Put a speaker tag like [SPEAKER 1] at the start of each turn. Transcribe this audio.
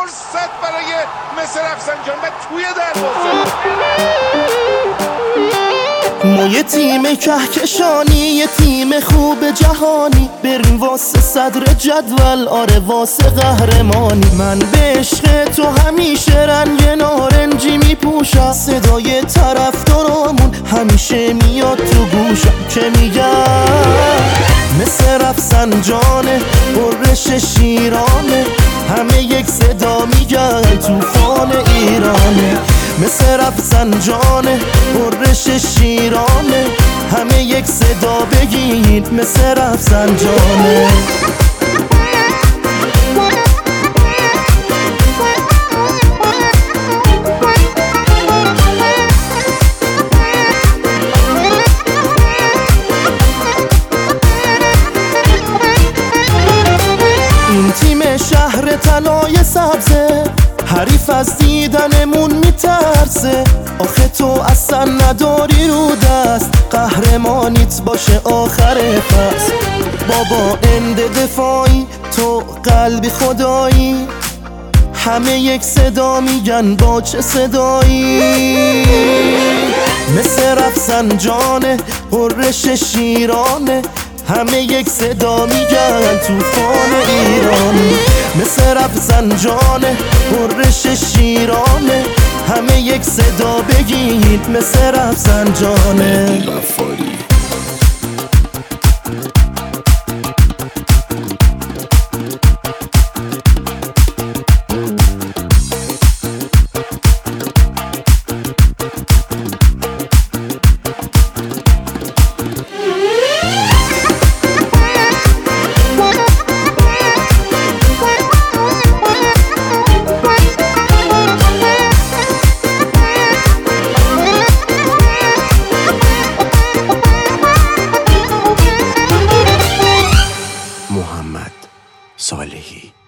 [SPEAKER 1] فرصت برای مصر رفسنجان و توی دروازه.
[SPEAKER 2] ما یه تیم کهکشانی، یه تیم خوب جهانی، بریم واسه صدر جدول، آره واسه قهرمانی. من به عشق تو همیشه رنگ نارنجی میپوشم، صدای طرفدارامون همیشه میاد تو گوشم که میگن مثل رفسنجانه، برش شیرانه، همه یک صدا میگن طوفان ایرانه. مثل رفسنجانه، برش شیرانه، همه یک صدا بگید مثل رفسنجانه. این تیم شهر طلای سبزه، حریف از دیدنمون میترسه. آخه تو اصلا نداری رو دست، قهرمانیت باشه آخر فصل. بابا اند دفاعی، تو قلبی خدایی، همه یک صدا میگن با چه صدایی. مثل رفسنجانه، برش شیرانه، همه یک صدا میگن طوفان ایرانی. مثل رفسنجانه، برش شیرانه، همه یک صدا بگید مثل رفسنجانه.
[SPEAKER 3] محمد صالحی.